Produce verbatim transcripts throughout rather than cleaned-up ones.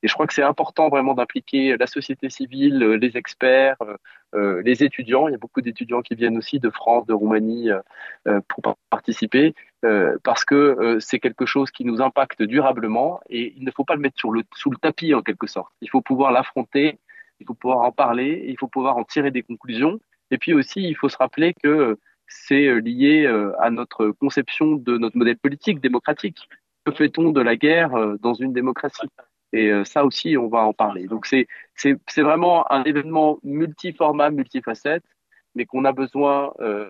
Et je crois que c'est important vraiment d'impliquer la société civile, les experts, euh, les étudiants. Il y a beaucoup d'étudiants qui viennent aussi de France, de Roumanie euh, pour participer, euh, parce que euh, c'est quelque chose qui nous impacte durablement et il ne faut pas le mettre sur le, sous le tapis en quelque sorte. Il faut pouvoir l'affronter, il faut pouvoir en parler, il faut pouvoir en tirer des conclusions. Et puis aussi, il faut se rappeler que c'est lié euh, à notre conception de notre modèle politique démocratique. Que fait-on de la guerre euh, dans une démocratie? Et euh, ça aussi, on va en parler. Donc c'est c'est c'est vraiment un événement multiformat, multifacette, mais qu'on a besoin euh,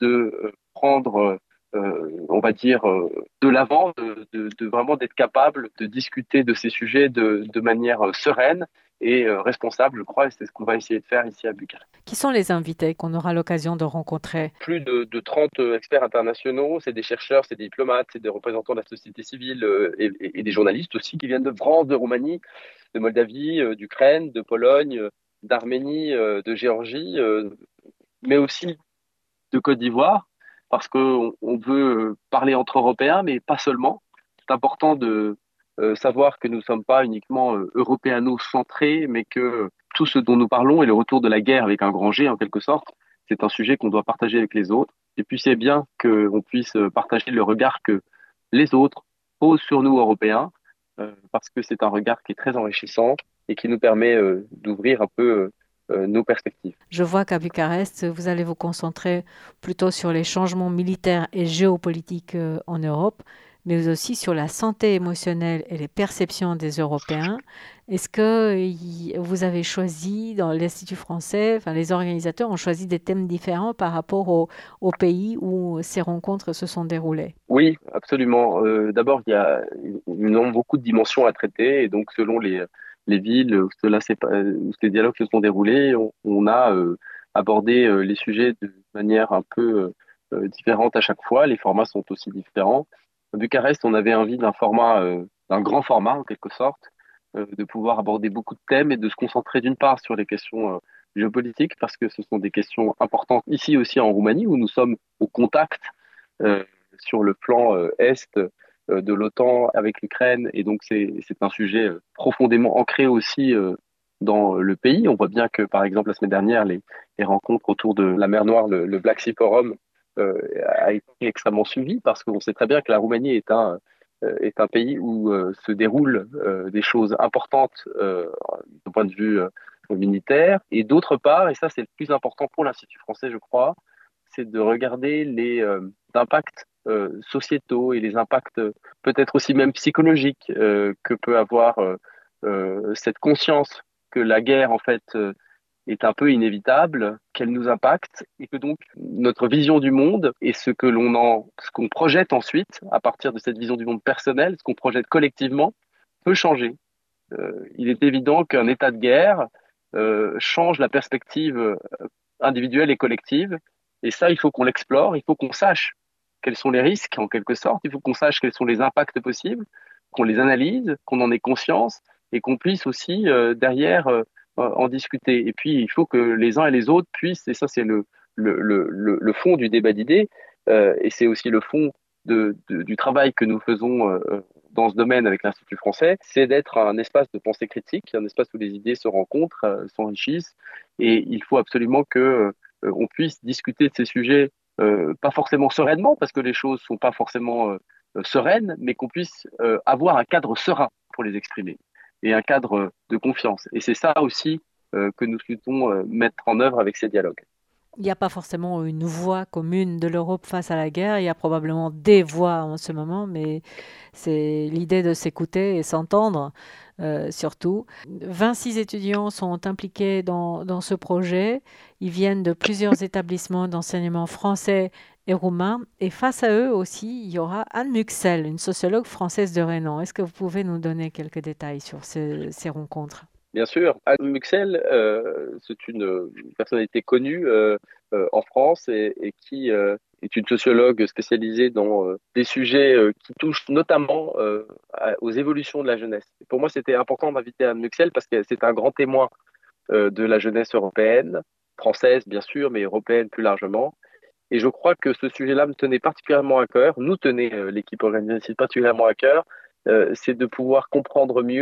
de prendre, euh, on va dire, euh, de l'avant, de, de, de vraiment d'être capable de discuter de ces sujets de, de manière sereine et euh, responsable, je crois, et c'est ce qu'on va essayer de faire ici à Bucarest. Qui sont les invités qu'on aura l'occasion de rencontrer? Plus de, de trente experts internationaux, c'est des chercheurs, c'est des diplomates, c'est des représentants de la société civile euh, et, et, des journalistes aussi qui viennent de France, de Roumanie, de Moldavie, euh, d'Ukraine, de Pologne, euh, d'Arménie, euh, de Géorgie, euh, mais aussi de Côte d'Ivoire, parce qu'on on veut parler entre Européens, mais pas seulement. C'est important de euh, savoir que nous ne sommes pas uniquement euh, européano-centrés, mais que tout ce dont nous parlons est le retour de la guerre avec un grand G, en quelque sorte. C'est un sujet qu'on doit partager avec les autres. Et puis c'est bien qu'on puisse partager le regard que les autres posent sur nous, Européens, euh, parce que c'est un regard qui est très enrichissant et qui nous permet euh, d'ouvrir un peu euh, nos perspectives. Je vois qu'à Bucarest, vous allez vous concentrer plutôt sur les changements militaires et géopolitiques euh, en Europe, mais aussi sur la santé émotionnelle et les perceptions des Européens. Est-ce que y, vous avez choisi, dans l'Institut français, enfin les organisateurs ont choisi des thèmes différents par rapport au, au pays où ces rencontres se sont déroulées? Oui, absolument. Euh, d'abord, il y a, ils ont beaucoup de dimensions à traiter, et donc selon les, les villes où, cela s'est pas- où ces dialogues se sont déroulés, on, on a euh, abordé euh, les sujets de manière un peu euh, différente à chaque fois. Les formats sont aussi différents. À Bucarest, on avait envie d'un format, euh, d'un grand format en quelque sorte, euh, de pouvoir aborder beaucoup de thèmes et de se concentrer d'une part sur les questions euh, géopolitiques, parce que ce sont des questions importantes ici aussi en Roumanie, où nous sommes au contact euh, sur le plan euh, est euh, de l'OTAN avec l'Ukraine, et donc c'est c'est un sujet euh, profondément ancré aussi euh, dans le pays. On voit bien que, par exemple, la semaine dernière, les, les rencontres autour de la mer Noire, le, le Black Sea Forum, euh, a été extrêmement suivi, parce qu'on sait très bien que la Roumanie est un euh, est un pays où euh, se déroulent euh, des choses importantes euh, du point de vue euh, militaire. Et d'autre part, et ça c'est le plus important pour l'Institut français, je crois, c'est de regarder les euh, impacts euh, sociétaux et les impacts euh, peut-être aussi même psychologiques euh, que peut avoir euh, euh, cette conscience que la guerre en fait euh, est un peu inévitable, qu'elle nous impacte et que donc notre vision du monde et ce que l'on en, ce qu'on projette ensuite à partir de cette vision du monde personnelle, ce qu'on projette collectivement, peut changer. Euh, il est évident qu'un état de guerre euh, change la perspective euh, individuelle et collective, et ça, il faut qu'on l'explore, il faut qu'on sache quels sont les risques en quelque sorte, il faut qu'on sache quels sont les impacts possibles, qu'on les analyse, qu'on en ait conscience et qu'on puisse aussi euh, derrière euh, en discuter. Et puis, il faut que les uns et les autres puissent, et ça c'est le, le, le, le, le fond du débat d'idées, euh, et c'est aussi le fond de, de, du travail que nous faisons euh, dans ce domaine avec l'Institut français, c'est d'être un espace de pensée critique, un espace où les idées se rencontrent, euh, s'enrichissent, et il faut absolument que euh, on puisse discuter de ces sujets, euh, pas forcément sereinement, parce que les choses sont pas forcément euh, sereines, mais qu'on puisse euh, avoir un cadre serein pour les exprimer et un cadre de confiance. Et c'est ça aussi euh, que nous souhaitons euh, mettre en œuvre avec ces dialogues. Il n'y a pas forcément une voix commune de l'Europe face à la guerre. Il y a probablement des voix en ce moment, mais c'est l'idée de s'écouter et s'entendre euh, surtout. vingt-six étudiants sont impliqués dans, dans ce projet. Ils viennent de plusieurs établissements d'enseignement français et roumain. Et face à eux aussi, il y aura Anne Muxel, une sociologue française de renom. Est-ce que vous pouvez nous donner quelques détails sur ce, ces rencontres? Bien sûr, Anne Muxel, euh, c'est une, une personnalité connue euh, euh, en France et, et qui euh, est une sociologue spécialisée dans euh, des sujets euh, qui touchent notamment euh, à, aux évolutions de la jeunesse. Et pour moi, c'était important d'inviter Anne Muxel parce que c'est un grand témoin euh, de la jeunesse européenne, française bien sûr, mais européenne plus largement. Et je crois que ce sujet-là me tenait particulièrement à cœur, nous tenait euh, l'équipe organisatrice particulièrement à cœur, euh, c'est de pouvoir comprendre mieux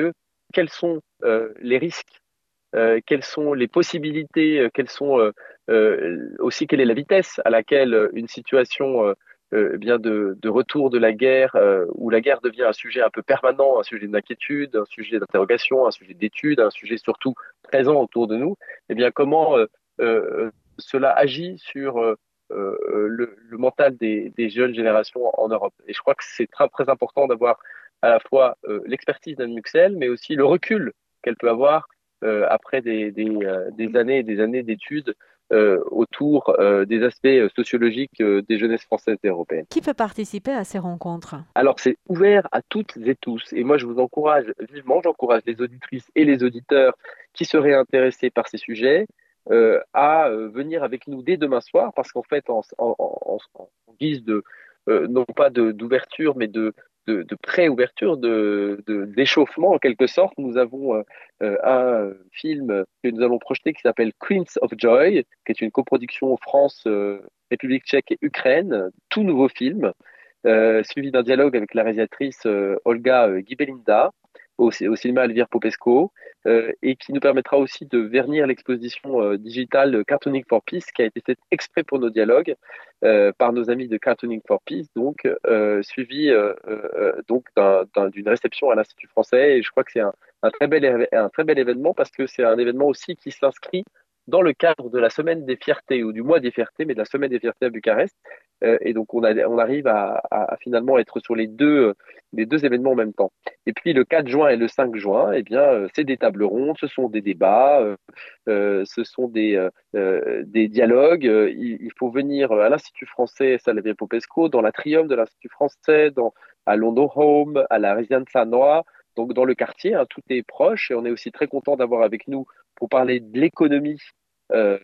quels sont euh, les risques, euh, quelles sont les possibilités, euh, quelles sont euh, euh, aussi quelle est la vitesse à laquelle une situation euh, euh, eh bien de, de retour de la guerre, euh, où la guerre devient un sujet un peu permanent, un sujet d'inquiétude, un sujet d'interrogation, un sujet d'étude, un sujet surtout présent autour de nous, eh bien comment euh, euh, cela agit sur euh, euh, le, le mental des, des jeunes générations en Europe. Et je crois que c'est très, très important d'avoir à la fois euh, l'expertise d'Anne Muxel, mais aussi le recul qu'elle peut avoir euh, après des, des, euh, des années et des années d'études euh, autour euh, des aspects sociologiques euh, des jeunesses françaises et européennes. Qui peut participer à ces rencontres? Alors, c'est ouvert à toutes et tous. Et moi, je vous encourage vivement, j'encourage les auditrices et les auditeurs qui seraient intéressés par ces sujets euh, à euh, venir avec nous dès demain soir, parce qu'en fait, en, en, en, en guise de, euh, non pas de, d'ouverture, mais de, de, de pré-ouverture, de, de, d'échauffement en quelque sorte, nous avons euh, un film que nous allons projeter qui s'appelle Queens of Joy, qui est une coproduction France, euh, République tchèque et Ukraine, tout nouveau film, euh, suivi d'un dialogue avec la réalisatrice euh, Olga euh, Gibelinda au, au cinéma Elvire Popesco, euh, et qui nous permettra aussi de vernir l'exposition euh, digitale Cartooning for Peace, qui a été faite exprès pour nos dialogues euh, par nos amis de Cartooning for Peace, donc euh, suivi euh, euh, donc d'un, d'un, d'une réception à l'Institut français. Et je crois que c'est un, un, très bel, un très bel événement, parce que c'est un événement aussi qui s'inscrit dans le cadre de la Semaine des Fiertés, ou du mois des Fiertés, mais de la Semaine des Fiertés à Bucarest. Euh, et donc, on, a, on arrive à, à, à finalement être sur les deux, les deux événements en même temps. Et puis, le quatre juin et le cinq juin, eh bien, euh, c'est des tables rondes, ce sont des débats, euh, euh, ce sont des, euh, des dialogues. Il, il faut venir à l'Institut français Salvia Popesco, dans l'atrium de l'Institut français, dans, à London Home, à la Residenza Noa, donc dans le quartier, hein, tout est proche. Et on est aussi très content d'avoir avec nous, pour parler de l'économie euh,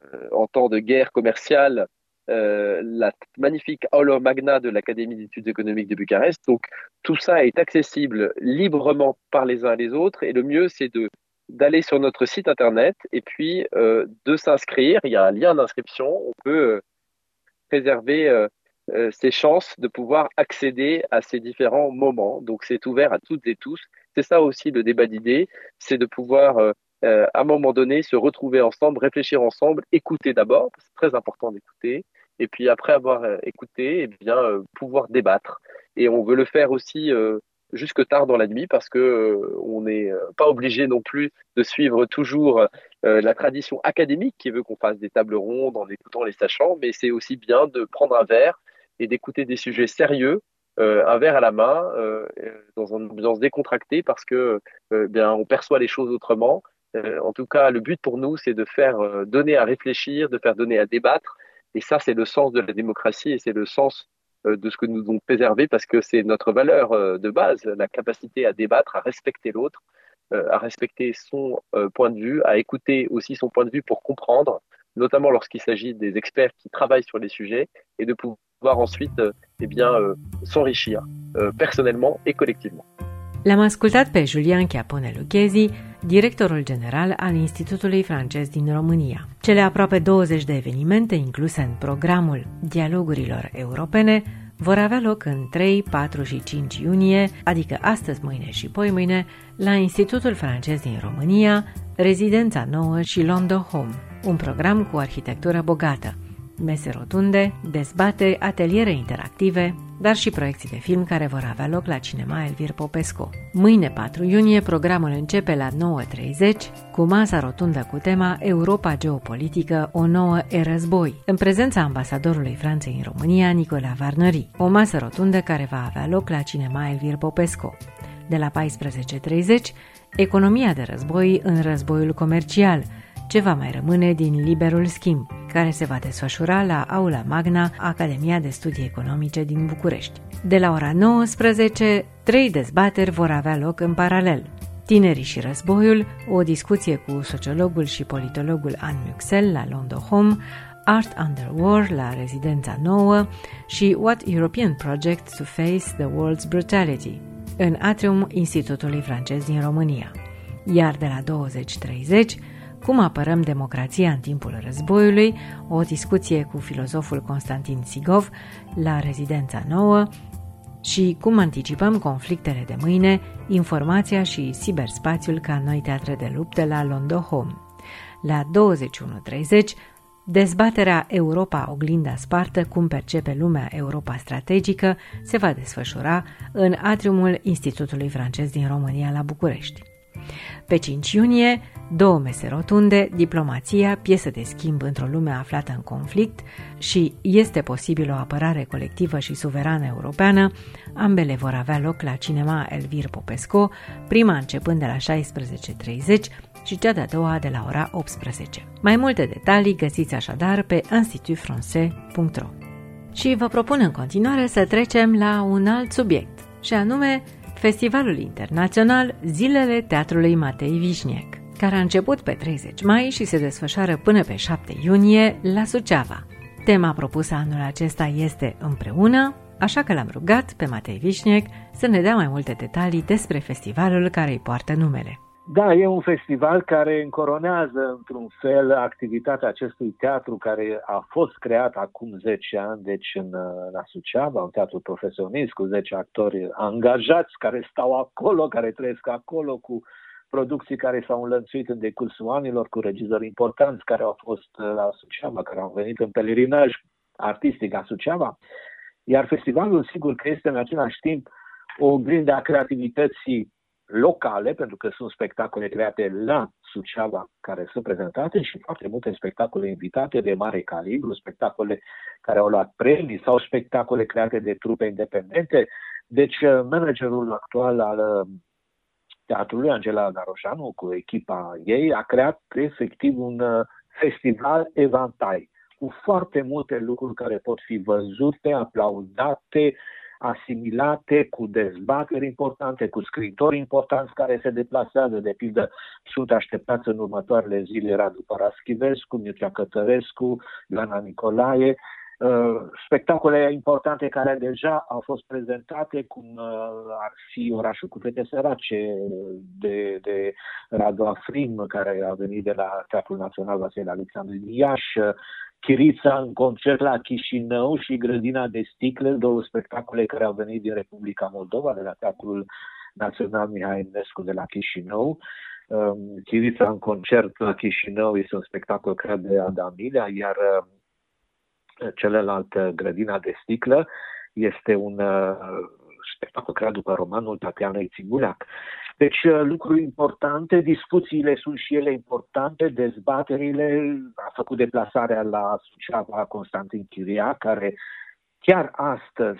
en temps de guerre commerciale, euh, la magnifique Aula Magna de l'Académie d'études économiques de Bucarest. Donc tout ça est accessible librement par les uns et les autres, et le mieux c'est de d'aller sur notre site internet et puis euh, de s'inscrire. Il y a un lien d'inscription, on peut euh, préserver euh, euh, ses chances de pouvoir accéder à ces différents moments. Donc c'est ouvert à toutes et tous. C'est ça aussi le débat d'idées, c'est de pouvoir euh, Euh, à un moment donné, se retrouver ensemble, réfléchir ensemble, écouter d'abord, c'est très important d'écouter, et puis après avoir euh, écouté, eh bien, euh, pouvoir débattre. Et on veut le faire aussi euh, jusque tard dans la nuit, parce que euh, on n'est euh, pas obligé non plus de suivre toujours euh, la tradition académique qui veut qu'on fasse des tables rondes en écoutant les sachants, mais c'est aussi bien de prendre un verre et d'écouter des sujets sérieux, euh, un verre à la main, euh, dans une ambiance décontractée, parce que euh, bien, on perçoit les choses autrement. Euh, en tout cas, le but pour nous, c'est de faire euh, donner à réfléchir, de faire donner à débattre. Et ça, c'est le sens de la démocratie, et c'est le sens euh, de ce que nous devons préserver, parce que c'est notre valeur euh, de base, la capacité à débattre, à respecter l'autre, euh, à respecter son euh, point de vue, à écouter aussi son point de vue pour comprendre, notamment lorsqu'il s'agit des experts qui travaillent sur les sujets, et de pouvoir ensuite euh, eh bien, euh, s'enrichir euh, personnellement et collectivement. L-am ascultat pe Julian Chiapone Lucchesi, directorul general al Institutului Francez din România. Cele aproape douăzeci de evenimente incluse în programul Dialogurilor Europene vor avea loc în trei, patru și cinci iunie, adică astăzi, mâine și poimâine, la Institutul Francez din România, Rezidența Nouă și London Home, un program cu arhitectură bogată, mese rotunde, dezbateri, ateliere interactive, dar și proiecții de film care vor avea loc la Cinema Elvire Popesco. Mâine, patru iunie, programul începe la nouă și treizeci cu masa rotundă cu tema Europa geopolitică, o nouă e-război, în prezența ambasadorului Franței în România, Nicolas Varnări. O masă rotundă care va avea loc la Cinema Elvire Popesco. De la paisprezece și treizeci, economia de război în războiul comercial, ce va mai rămâne din liberul schimb, care se va desfășura la Aula Magna, Academia de Studii Economice din București. De la ora nouăsprezece, trei dezbateri vor avea loc în paralel. Tinerii și războiul, o discuție cu sociologul și politologul Anne Muxel la London Home, Art Under War la Rezidența Nouă și What European Project to Face the World's Brutality, în atrium Institutului Francez din România. Iar de la douăzeci și treizeci, cum apărăm democrația în timpul războiului, o discuție cu filozoful Constantin Sigov la Rezidența Nouă, Și cum anticipăm conflictele de mâine, informația și ciberspațiul ca noi teatre de luptă la Londo Home. La douăzeci și unu treizeci, dezbaterea Europa oglinda spartă, cum percepe lumea Europa strategică, se va desfășura în atriumul Institutului Francez din România la București. Pe cinci iunie, două mese rotunde, diplomația, piesă de schimb într-o lume aflată în conflict și este posibil o apărare colectivă și suverană europeană, ambele vor avea loc la Cinema Elvir Popescu, prima începând de la șaisprezece treizeci și cea de-a doua de la ora optsprezece. Mai multe detalii găsiți așadar pe institut francais punct ro. Și vă propun în continuare să trecem la un alt subiect, și anume Festivalul Internațional Zilele Teatrului Matei Vișniec, care a început pe treizeci mai și se desfășoară până pe șapte iunie la Suceava. Tema propusă anul acesta este Împreună, așa că l-am rugat pe Matei Vișniec să ne dea mai multe detalii despre festivalul care îi poartă numele. Da, e un festival care încoronează într-un fel activitatea acestui teatru care a fost creat acum zece ani, deci în la Suceava, un teatru profesionist cu zece actori angajați care stau acolo, care trăiesc acolo, cu producții care s-au înlănțuit în decursul anilor, cu regizori importanți care au fost la Suceava, care au venit în pelerinaj artistic la Suceava. Iar festivalul, sigur că este în același timp o oglindă a creativității locale, pentru că sunt spectacole create la Suceava care sunt prezentate și foarte multe spectacole invitate de mare calibru, spectacole care au luat premii sau spectacole create de trupe independente. Deci managerul actual al teatrului, Angela Garoșanu, cu echipa ei, a creat efectiv un festival evantai cu foarte multe lucruri care pot fi văzute, aplaudate, asimilate, cu dezbateri importante, cu scriitori importanți care se deplasează. De pildă, sunt așteptați în următoarele zile Radu Paraschivescu, Mircea Cătărescu, Ioana Nicolae, spectacole importante care deja au fost prezentate, cum ar fi Orașul cu fete sărace de, de Radu Afrim, care a venit de la Teatrul Național Vasile Alexandru din Iași, Chirița în concert la Chișinău și Grădina de Sticle, două spectacole care au venit din Republica Moldova, de la Teatrul Național Mihai Eminescu de la Chișinău. Chirița în concert la Chișinău este un spectacol creat de Adam Milea, iar celălalt, Grădina de Sticlă, este un spectacol creat după romanul Tatianei Țibuleac. Deci lucruri importante, discuțiile sunt și ele importante, dezbaterile. A făcut deplasarea la Suceava Constantin Chiria, care chiar astăzi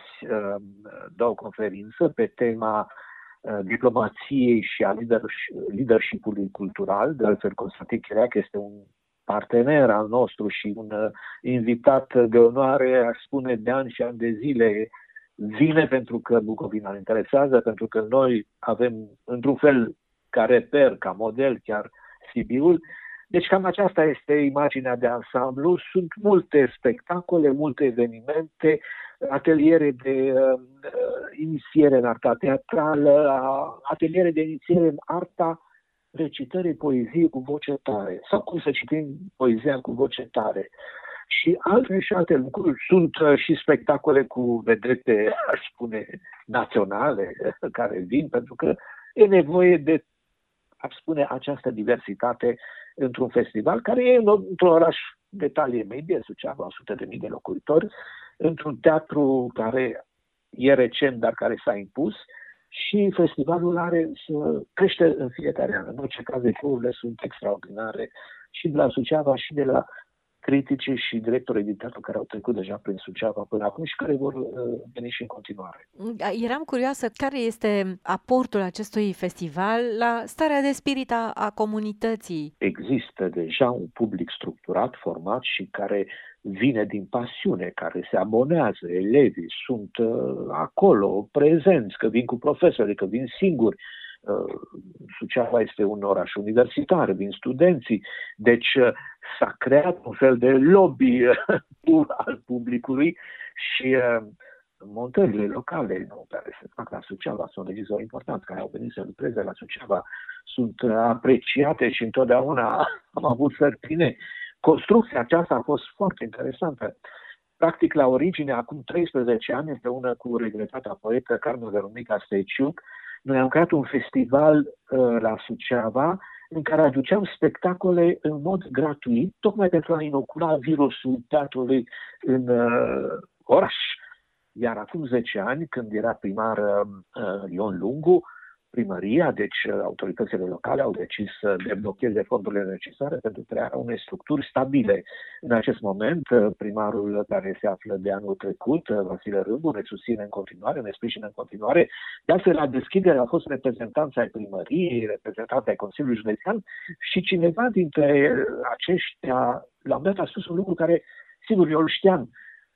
dă o conferință pe tema diplomației și a leadership-ului cultural. De altfel, Constantin Chiria este un partener al nostru și un invitat de onoare, aș spune, de ani și ani de zile. Vine pentru că Bucovina îl interesează, pentru că noi avem, într-un fel, ca reper, ca model, chiar Sibiul. Deci cam aceasta este imaginea de ansamblu. Sunt multe spectacole, multe evenimente, ateliere de uh, inițiere în arta teatrală, ateliere de inițiere în arta recitării poeziei cu voce tare, sau cum să citim poezia cu voce tare. Și alte și alte lucruri. Sunt și spectacole cu vedete, aș spune, naționale, care vin, pentru că e nevoie de, aș spune, această diversitate într-un festival, care e într-un oraș de talie medie, Suceava, o sută de mii de locuitori, într-un teatru care e recent, dar care s-a impus, și festivalul are să crește în fiecare an. În orice caz, eforturile sunt extraordinare și de la Suceava și de la critici și directorii de teatru care au trecut deja prin Suceava până acum și care vor uh, veni și în continuare. Eram curioasă care este aportul acestui festival la starea de spirit a, a comunității. Există deja un public structurat, format și care vine din pasiune, care se abonează, elevii sunt uh, acolo, prezenți, că vin cu profesori, că vin singuri. Suceava este un oraș universitar, vin studenții, deci s-a creat un fel de lobby al publicului și montările locale nu, care se fac la Suceava sunt regizori importanți care au venit să lucreze la Suceava, sunt apreciate și întotdeauna am avut sărtine. Construcția aceasta a fost foarte interesantă. Practic, la origine, acum treisprezece ani, împreună cu regretata poetă Carmen Veronica Stăiciuc, noi am creat un festival uh, la Suceava în care aduceam spectacole în mod gratuit, tocmai pentru a inocula virusul teatrului în uh, oraș. Iar acum zece ani, când era primar uh, Ion Lungu, primăria, deci uh, autoritățile locale au decis să deblocheze fondurile necesare pentru crearea unei structuri stabile. În acest moment, uh, primarul care se află de anul trecut, uh, Vasile Râmbu, ne susține în continuare, ne sprijină în continuare. De altfel, la deschidere au fost reprezentanți ai primăriei, reprezentanți ai Consiliului Județean și cineva dintre aceștia la un dat a spus un lucru care, sigur, eu îl știam.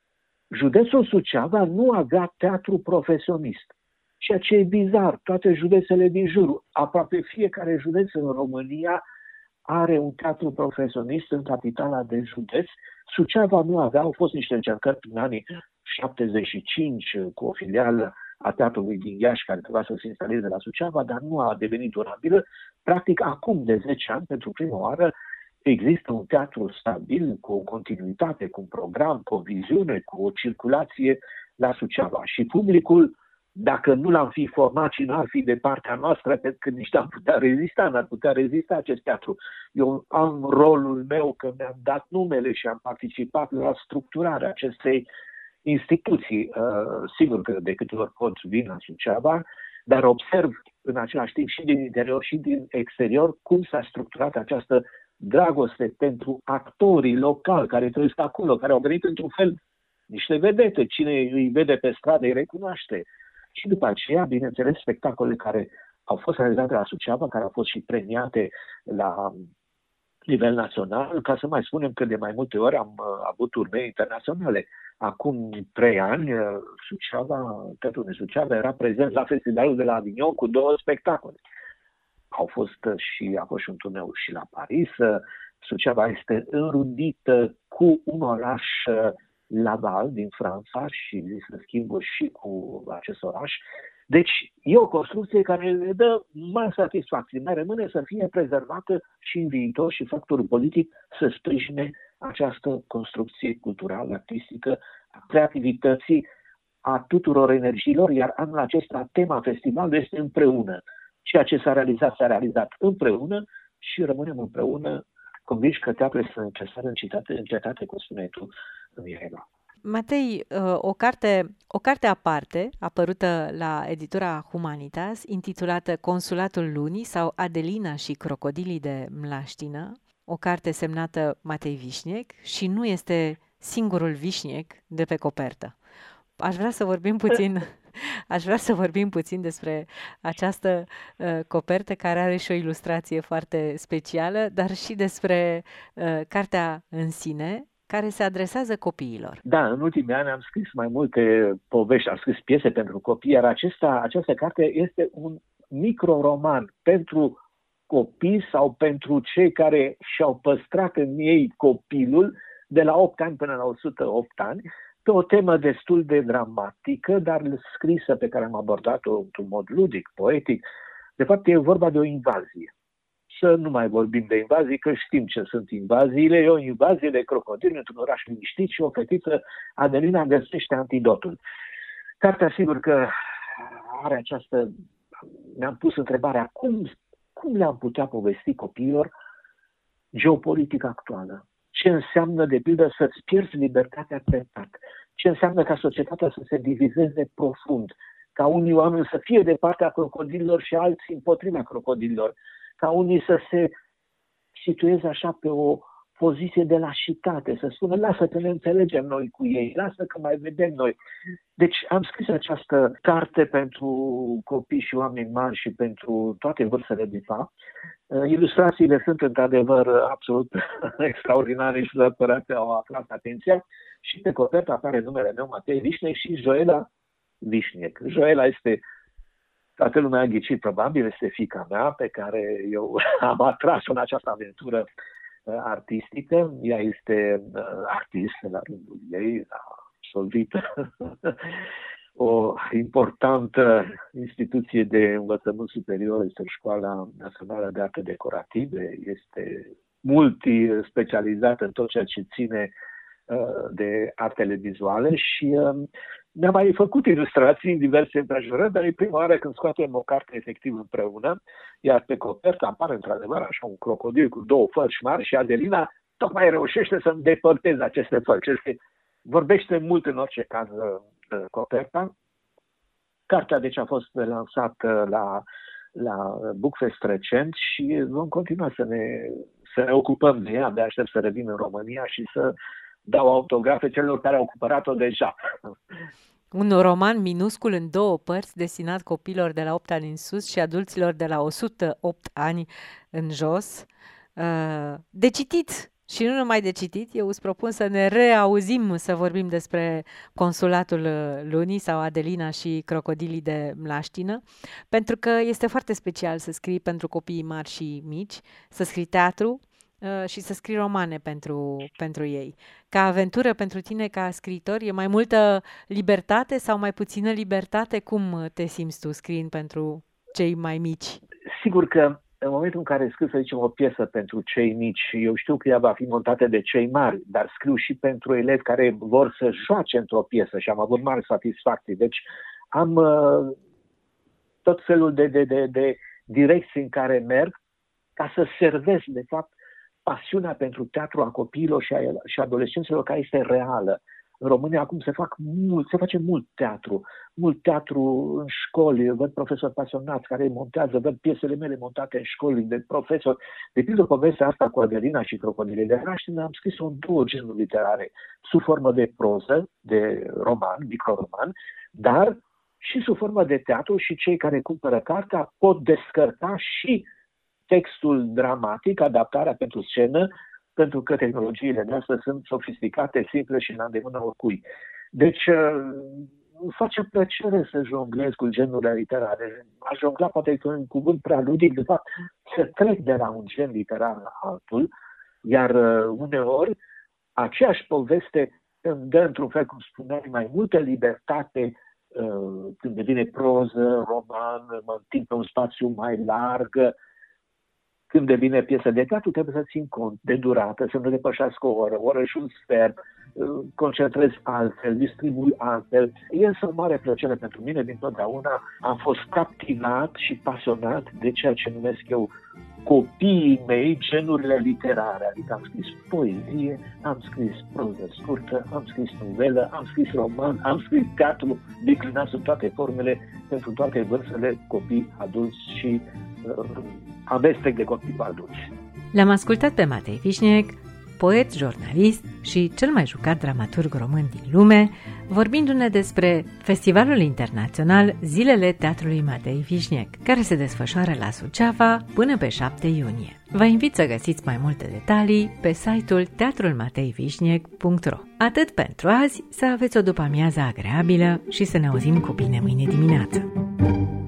Județul Suceava nu avea teatru profesionist. Ceea ce e bizar, toate județele din jur, aproape fiecare județ în România are un teatru profesionist în capitala de județ. Suceava nu avea, au fost niște încercări în anii șaptezeci și cinci cu o filială a teatrului din Iași care trebuia să se instaleze la Suceava, dar nu a devenit durabilă. Practic, acum de zece ani, pentru prima oară, există un teatru stabil, cu o continuitate, cu un program, cu o viziune, cu o circulație la Suceava. Și publicul, dacă nu l-am fi format și n-ar fi de partea noastră, pentru că nici n-am putea rezista, n-ar putea rezista acest teatru. Eu am rolul meu că mi-am dat numele și am participat la structurarea acestei instituții. Uh, sigur că de câte ori pot vin la Suceava, dar observ în același timp și din interior și din exterior cum s-a structurat această dragoste pentru actorii locali care trăiesc acolo, care au venit într-un fel niște vedete. Cine îi vede pe stradă îi recunoaște. Și după aceea, bineînțeles, spectacole care au fost realizate la Suceava, care au fost și premiate la nivel național, ca să mai spunem că de mai multe ori am uh, avut turnee internaționale. Acum trei ani, uh, Suceava, Teatrul de Suceava era prezent la festivalul de la Avignon cu două spectacole. Au fost uh, și, a fost și un turneu și la Paris. Uh, Suceava este înrudită cu un oraș uh, Laval din Franța și există schimburi și cu acest oraș. Deci e o construcție care ne dă mare satisfacție. Mai rămâne să fie prezervată și în viitor și factorul politic să sprijine această construcție culturală, artistică, a creativității, a tuturor energiilor, iar anul acesta tema festivalului este împreună. Ceea ce s-a realizat, s-a realizat împreună și rămânem împreună convinși că teatrul este necesar în cetate, în cetate, cum spuneai tu, în Irena. Matei, o carte, o carte aparte, apărută la editura Humanitas, intitulată Consulatul Lunii sau Adelina și crocodilii de Mlaștină, o carte semnată Matei Vișniec și nu este singurul Vișniec de pe copertă. Aș vrea să vorbim puțin, aș vrea să vorbim puțin despre această uh, copertă care are și o ilustrație foarte specială, dar și despre uh, cartea în sine, care se adresează copiilor. Da, în ultimii ani am scris mai multe povești, am scris piese pentru copii, iar acesta, această carte este un microroman pentru copii sau pentru cei care și-au păstrat în ei copilul de la opt ani până la o sută opt ani, pe o temă destul de dramatică, dar scrisă pe care am abordat-o într-un mod ludic, poetic. De fapt, e vorba de o invazie. Să nu mai vorbim de invazii, că știm ce sunt invaziile. E o invazie de crocodili într-un oraș liniștit și o fetiță, Adelina, găsește antidotul. Cartea, sigur că are această... Mi-am pus întrebarea, cum, cum le-am putea povesti copiilor geopolitica actuală? Ce înseamnă, de pildă, să-ți pierzi libertatea treptat? Ce înseamnă ca societatea să se divizeze profund? Ca unii oameni să fie de partea crocodililor și alții împotriva crocodililor? Ca unii să se situeze așa pe o poziție de lașitate, să spună, lasă că ne înțelegem noi cu ei, lasă că mai vedem noi. Deci am scris această carte pentru copii și oameni mari și pentru toate vârstele de fapt. Ilustrațiile sunt într-adevăr absolut extraordinare și răpărate, au atras atenția și pe copertă apare numele meu, Matei Vișniec și Joela Vișniec. Joela este, toată lumea a ghicit probabil, este fiica mea pe care eu am atras-o în această aventură artistică. Ea este artistă la rândul ei, a absolvit o importantă instituție de învățământ superior, este Școala Națională de Arte Decorative, este multi-specializată în tot ceea ce ține de artele vizuale și mi-am mai făcut ilustrații în diverse împrejurări, dar e prima oară când scoatem o carte efectiv împreună, iar pe copertă apare într-adevăr așa un crocodil cu două fălci mari și Adelina tocmai reușește să îndepărteze aceste fălci. Este, vorbește mult în orice caz coperta. Cartea deci a fost lansată la, la Bookfest recent și vom continua să ne, să ne ocupăm de ea, de aștept să revin în România și să dau autografe celor care au cumpărat-o deja. Un roman minuscul în două părți, destinat copiilor de la opt ani în sus și adulților de la o sută opt ani în jos. De citit și nu numai de citit, eu îți propun să ne reauzim să vorbim despre Consulatul Lunii sau Adelina și crocodilii de mlaștină, pentru că este foarte special să scrii pentru copiii mari și mici, să scrii teatru și să scrii romane pentru, pentru ei. Ca aventură pentru tine, ca scriitor, e mai multă libertate sau mai puțină libertate? Cum te simți tu scriind pentru cei mai mici? Sigur că în momentul în care scriu, să zicem, o piesă pentru cei mici, eu știu că ea va fi montată de cei mari, dar scriu și pentru elevi care vor să joace într-o piesă și am avut mari satisfacții. Deci am uh, tot felul de, de, de, de direcții în care merg ca să servesc, de fapt, pasiunea pentru teatru a copiilor și a, și adolescenților care este reală. În România acum se, fac mult, se face mult teatru, mult teatru în școli, văd profesori pasionați care montează, văd piesele mele montate în școli de profesori. De pildă, povestea asta cu Adelina și crocodilii de mlaștină am scris-o în două genuri literare, sub formă de proză, de roman, microroman, dar și sub formă de teatru și cei care cumpără cartea pot descărca și textul dramatic, adaptarea pentru scenă, pentru că tehnologiile de astăzi sunt sofisticate, simple și la îndemână oricui. Deci îmi face plăcere să jonglez cu genurile literare. Aș jongla poate că un cuvânt prea ludic, de fapt, să trec de la un gen literar la altul, iar uneori aceeași poveste îmi dă, într-un fel, cum spuneai, mai multă libertate când devine proză, roman, mă întind pe un spațiu mai larg. Când devine piesă de teatru, trebuie să țin cont de durată, să nu depășească o oră, o oră și un sfert, concentrez altfel, distribui altfel. E însă o mare plăcere pentru mine, dintotdeauna am fost captivat și pasionat de ceea ce numesc eu copiii mei, genurile literare. Adică am scris poezie, am scris proză scurtă, am scris novelă, am scris roman, am scris teatru declinat sub toate formele, pentru toate vârstele, copii, adulți și uh, amestec de copii adulți. L-am ascultat pe Matei Vișnec, poet, jurnalist și cel mai jucat dramaturg român din lume, vorbindu-ne despre Festivalul Internațional Zilele Teatrului Matei Vișnec, care se desfășoară la Suceava până pe șapte iunie. Vă invit să găsiți mai multe detalii pe site-ul teatrul matei vișnec punct ro. Atât pentru azi, să aveți o după-amiază agreabilă și să ne auzim cu bine mâine dimineață.